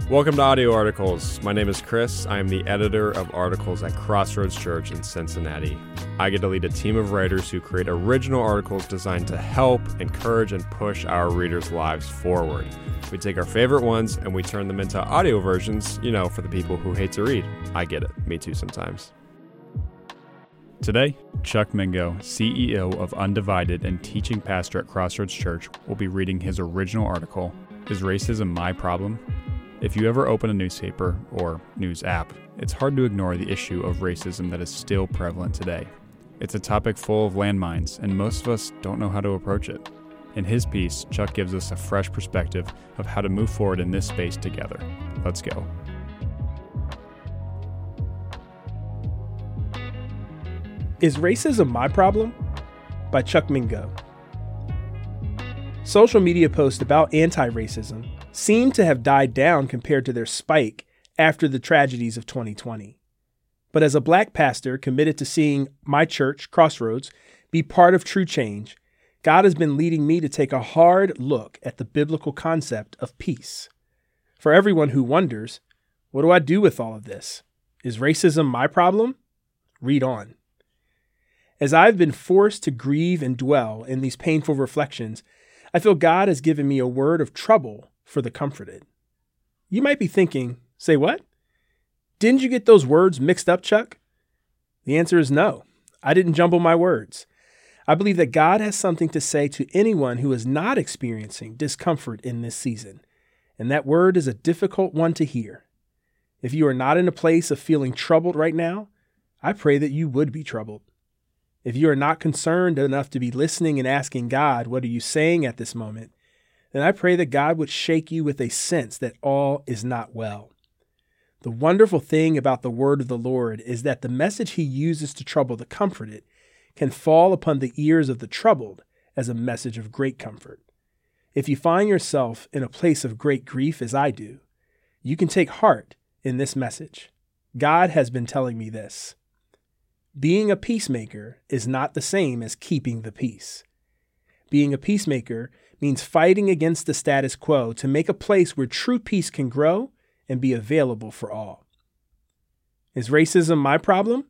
Welcome to Audio Articles. My name is Chris. I am the editor of articles at Crossroads Church in Cincinnati. I get to lead a team of writers who create original articles designed to help, encourage, and push our readers' lives forward. We take our favorite ones and we turn them into audio versions, for the people who hate to read. I get it. Me too sometimes. Today, Chuck Mingo, CEO of Undivided and teaching pastor at Crossroads Church, will be reading his original article, Is Racism My Problem? If you ever open a newspaper or news app, it's hard to ignore the issue of racism that is still prevalent today. It's a topic full of landmines, and most of us don't know how to approach it. In his piece, Chuck gives us a fresh perspective of how to move forward in this space together. Let's go. Is Racism My Problem? By Chuck Mingo. Social media posts about anti-racism seem to have died down compared to their spike after the tragedies of 2020. But as a Black pastor committed to seeing my church, Crossroads, be part of true change, God has been leading me to take a hard look at the biblical concept of peace. For everyone who wonders, what do I do with all of this? Is racism my problem? Read on. As I've been forced to grieve and dwell in these painful reflections, I feel God has given me a word of trouble for the comforted. You might be thinking, say what? Didn't you get those words mixed up, Chuck? The answer is no. I didn't jumble my words. I believe that God has something to say to anyone who is not experiencing discomfort in this season, and that word is a difficult one to hear. If you are not in a place of feeling troubled right now, I pray that you would be troubled. If you are not concerned enough to be listening and asking God, what are you saying at this moment? Then I pray that God would shake you with a sense that all is not well. The wonderful thing about the word of the Lord is that the message he uses to trouble the comforted can fall upon the ears of the troubled as a message of great comfort. If you find yourself in a place of great grief as I do, you can take heart in this message. God has been telling me this. Being a peacemaker is not the same as keeping the peace. Being a peacemaker means fighting against the status quo to make a place where true peace can grow and be available for all. Is racism my problem?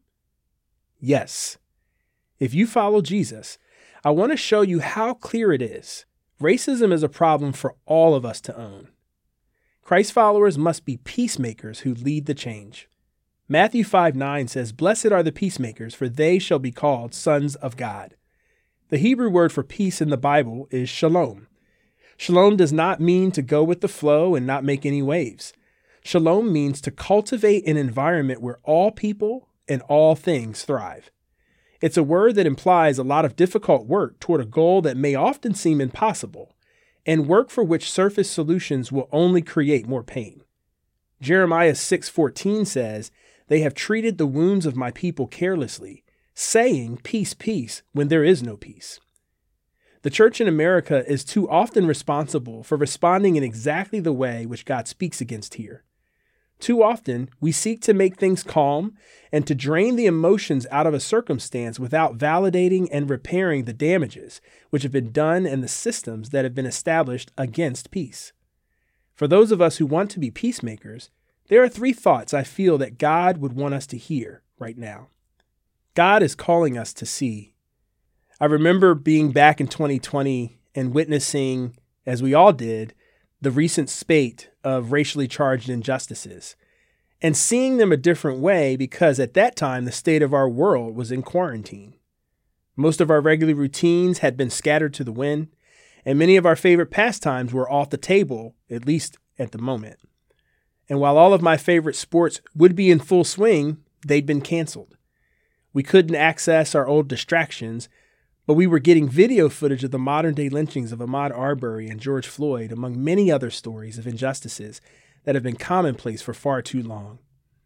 Yes. If you follow Jesus, I want to show you how clear it is. Racism is a problem for all of us to own. Christ followers must be peacemakers who lead the change. Matthew 5:9 says, "Blessed are the peacemakers, for they shall be called sons of God." The Hebrew word for peace in the Bible is shalom. Shalom does not mean to go with the flow and not make any waves. Shalom means to cultivate an environment where all people and all things thrive. It's a word that implies a lot of difficult work toward a goal that may often seem impossible, and work for which surface solutions will only create more pain. Jeremiah 6:14 says, "They have treated the wounds of my people carelessly, saying, 'Peace, peace,' when there is no peace." The church in America is too often responsible for responding in exactly the way which God speaks against here. Too often, we seek to make things calm and to drain the emotions out of a circumstance without validating and repairing the damages which have been done and the systems that have been established against peace. For those of us who want to be peacemakers, there are 3 thoughts I feel that God would want us to hear right now. God is calling us to see. I remember being back in 2020 and witnessing, as we all did, the recent spate of racially charged injustices and seeing them a different way because at that time the state of our world was in quarantine. Most of our regular routines had been scattered to the wind, and many of our favorite pastimes were off the table, at least at the moment. And while all of my favorite sports would be in full swing, they'd been canceled. We couldn't access our old distractions, but we were getting video footage of the modern-day lynchings of Ahmaud Arbery and George Floyd, among many other stories of injustices that have been commonplace for far too long.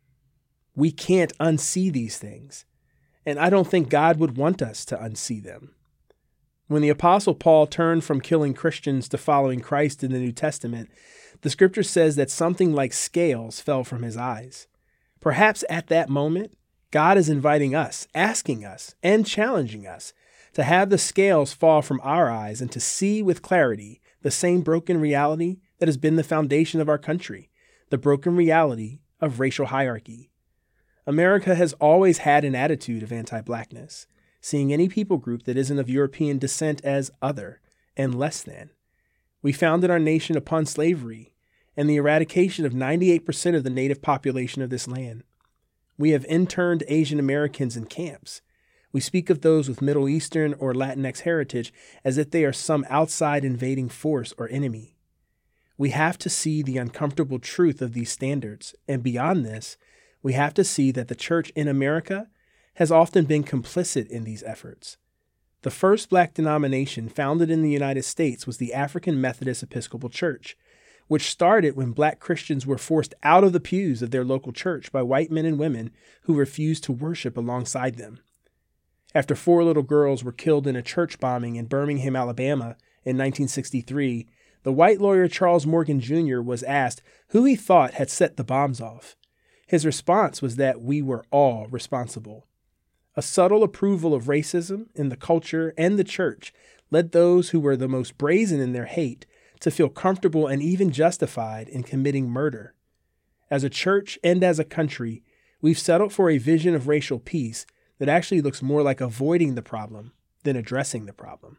We can't unsee these things, and I don't think God would want us to unsee them. When the Apostle Paul turned from killing Christians to following Christ in the New Testament, the scripture says that something like scales fell from his eyes. Perhaps at that moment, God is inviting us, asking us, and challenging us to have the scales fall from our eyes and to see with clarity the same broken reality that has been the foundation of our country, the broken reality of racial hierarchy. America has always had an attitude of anti-blackness, seeing any people group that isn't of European descent as other and less than. We founded our nation upon slavery and the eradication of 98% of the native population of this land. We have interned Asian Americans in camps. We speak of those with Middle Eastern or Latinx heritage as if they are some outside invading force or enemy. We have to see the uncomfortable truth of these standards, and beyond this, we have to see that the church in America has often been complicit in these efforts. The first black denomination founded in the United States was the African Methodist Episcopal Church, which started when black Christians were forced out of the pews of their local church by white men and women who refused to worship alongside them. After 4 little girls were killed in a church bombing in Birmingham, Alabama in 1963, the white lawyer Charles Morgan Jr. was asked who he thought had set the bombs off. His response was that we were all responsible. A subtle approval of racism in the culture and the church led those who were the most brazen in their hate to feel comfortable and even justified in committing murder. As a church and as a country, we've settled for a vision of racial peace that actually looks more like avoiding the problem than addressing the problem.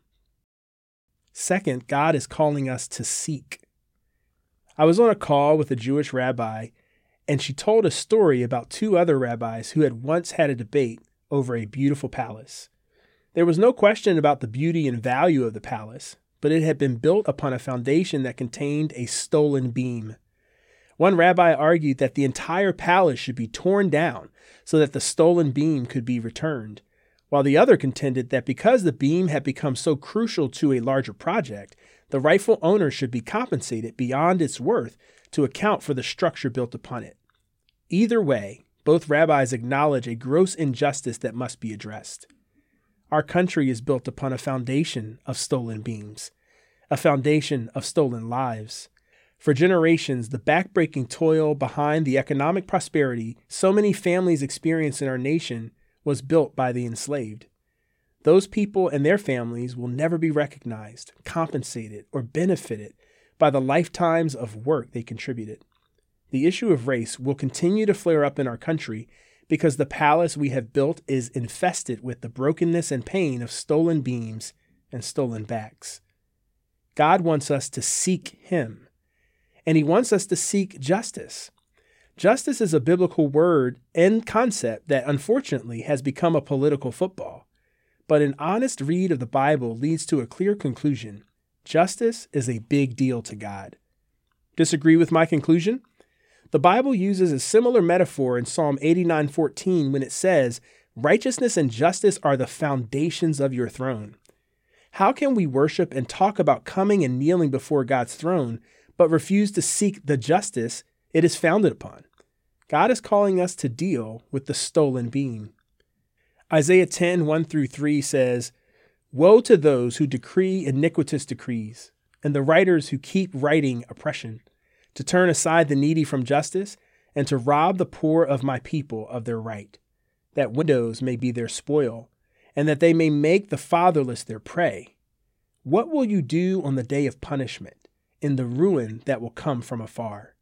Second, God is calling us to seek. I was on a call with a Jewish rabbi, and she told a story about 2 other rabbis who had once had a debate over a beautiful palace. There was no question about the beauty and value of the palace, but it had been built upon a foundation that contained a stolen beam. One rabbi argued that the entire palace should be torn down so that the stolen beam could be returned, while the other contended that because the beam had become so crucial to a larger project, the rightful owner should be compensated beyond its worth to account for the structure built upon it. Either way, both rabbis acknowledge a gross injustice that must be addressed. Our country is built upon a foundation of stolen beams, a foundation of stolen lives. For generations, the backbreaking toil behind the economic prosperity so many families experience in our nation was built by the enslaved. Those people and their families will never be recognized, compensated, or benefited by the lifetimes of work they contributed. The issue of race will continue to flare up in our country because the palace we have built is infested with the brokenness and pain of stolen beams and stolen backs. God wants us to seek Him, and He wants us to seek justice. Justice is a biblical word and concept that unfortunately has become a political football. But an honest read of the Bible leads to a clear conclusion. Justice is a big deal to God. Disagree with my conclusion? The Bible uses a similar metaphor in Psalm 89:14 when it says, "Righteousness and justice are the foundations of your throne." How can we worship and talk about coming and kneeling before God's throne, but refuse to seek the justice it is founded upon? God is calling us to deal with the stolen beam. Isaiah 10:1-3 says, "Woe to those who decree iniquitous decrees, and the writers who keep writing oppression, to turn aside the needy from justice, and to rob the poor of my people of their right, that widows may be their spoil, and that they may make the fatherless their prey. What will you do on the day of punishment, in the ruin that will come from afar?"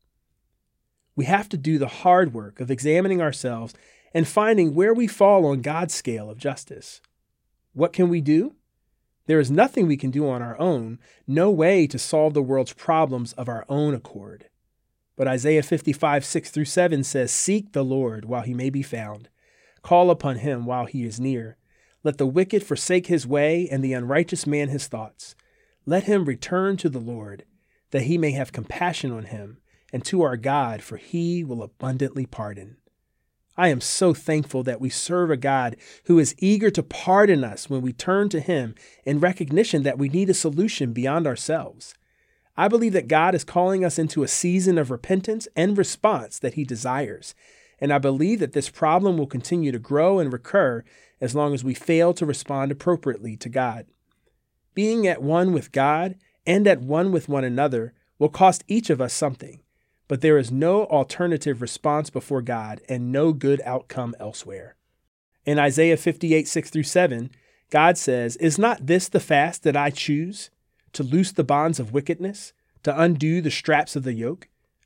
We have to do the hard work of examining ourselves and finding where we fall on God's scale of justice. What can we do? There is nothing we can do on our own, no way to solve the world's problems of our own accord. But Isaiah 55:6-7 says, "Seek the Lord while He may be found. Call upon Him while He is near. Let the wicked forsake his way and the unrighteous man his thoughts. Let him return to the Lord, that He may have compassion on him, and to our God, for He will abundantly pardon." I am so thankful that we serve a God who is eager to pardon us when we turn to Him in recognition that we need a solution beyond ourselves. I believe that God is calling us into a season of repentance and response that He desires, and I believe that this problem will continue to grow and recur as long as we fail to respond appropriately to God. Being at one with God and at one with one another will cost each of us something. But there is no alternative response before God and no good outcome elsewhere. In Isaiah 58:6-7, God says, "Is not this the fast that I choose? To loose the bonds of wickedness, to undo the straps of the yoke,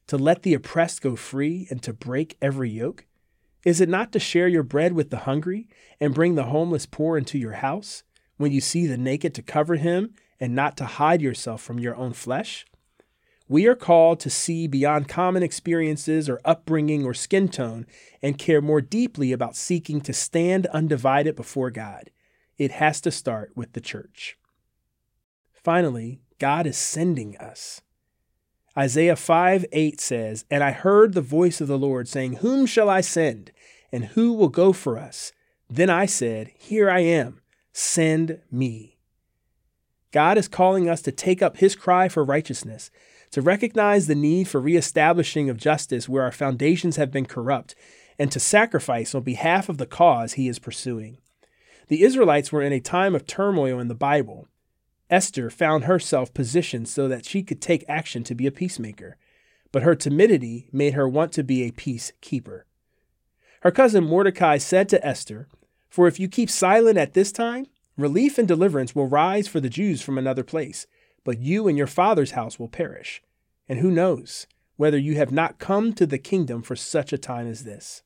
to let the oppressed go free and to break every yoke? Is it not to share your bread with the hungry and bring the homeless poor into your house, when you see the naked to cover him and not to hide yourself from your own flesh? We are called to see beyond common experiences or upbringing or skin tone and care more deeply about seeking to stand undivided before God. It has to start with the church. Finally, God is sending us. Isaiah 5:8 says, "And I heard the voice of the Lord saying, 'Whom shall I send? And who will go for us?' Then I said, 'Here I am, send me.'" God is calling us to take up his cry for righteousness, to recognize the need for reestablishing of justice where our foundations have been corrupt, and to sacrifice on behalf of the cause he is pursuing. The Israelites were in a time of turmoil in the Bible. Esther found herself positioned so that she could take action to be a peacemaker, but her timidity made her want to be a peacekeeper. Her cousin Mordecai said to Esther, "For if you keep silent at this time, relief and deliverance will rise for the Jews from another place, but you and your father's house will perish. And who knows whether you have not come to the kingdom for such a time as this?"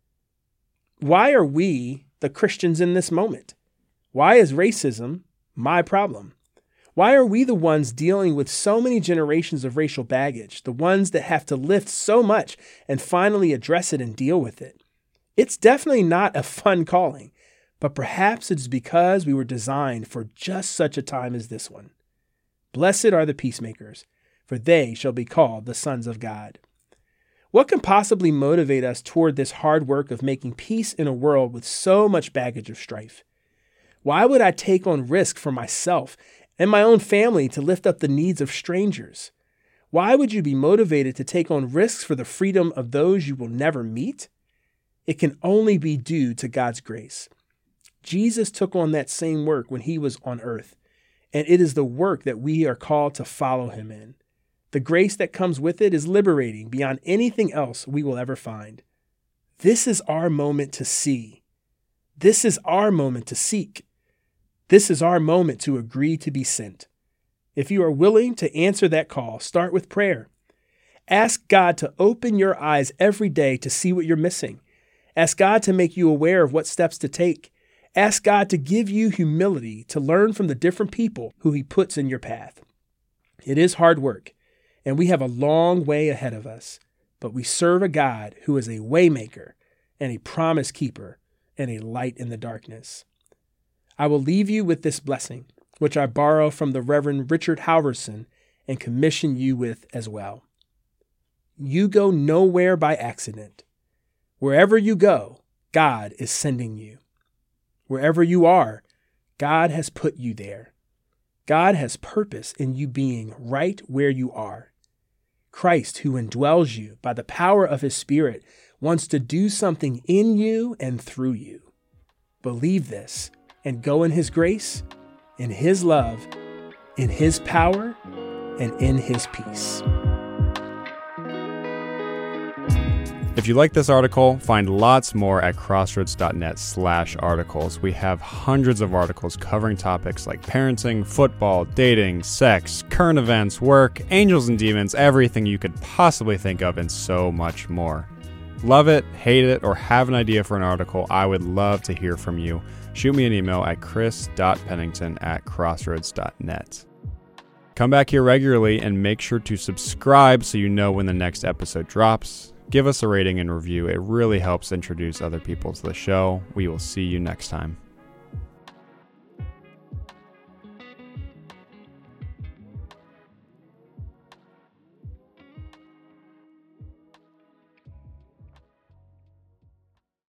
Why are we the Christians in this moment? Why is racism my problem? Why are we the ones dealing with so many generations of racial baggage, the ones that have to lift so much and finally address it and deal with it? It's definitely not a fun calling, but perhaps it's because we were designed for just such a time as this one. Blessed are the peacemakers, for they shall be called the sons of God. What can possibly motivate us toward this hard work of making peace in a world with so much baggage of strife? Why would I take on risk for myself and my own family to lift up the needs of strangers? Why would you be motivated to take on risks for the freedom of those you will never meet? It can only be due to God's grace. Jesus took on that same work when he was on earth, and it is the work that we are called to follow him in. The grace that comes with it is liberating beyond anything else we will ever find. This is our moment to see. This is our moment to seek. This is our moment to agree to be sent. If you are willing to answer that call, start with prayer. Ask God to open your eyes every day to see what you're missing. Ask God to make you aware of what steps to take. Ask God to give you humility to learn from the different people who he puts in your path. It is hard work, and we have a long way ahead of us, but we serve a God who is a waymaker and a promise keeper and a light in the darkness. I will leave you with this blessing, which I borrow from the Reverend Richard Halverson and commission you with as well. You go nowhere by accident. Wherever you go, God is sending you. Wherever you are, God has put you there. God has purpose in you being right where you are. Christ, who indwells you by the power of his Spirit, wants to do something in you and through you. Believe this and go in his grace, in his love, in his power, and in his peace. If you like this article, find lots more at crossroads.net/articles. We have hundreds of articles covering topics like parenting, football, dating, sex, current events, work, angels and demons, everything you could possibly think of, and so much more. Love it, hate it, or have an idea for an article, I would love to hear from you. Shoot me an email at chris.pennington@crossroads.net. Come back here regularly and make sure to subscribe so you know when the next episode drops. Give us a rating and review. It really helps introduce other people to the show. We will see you next time.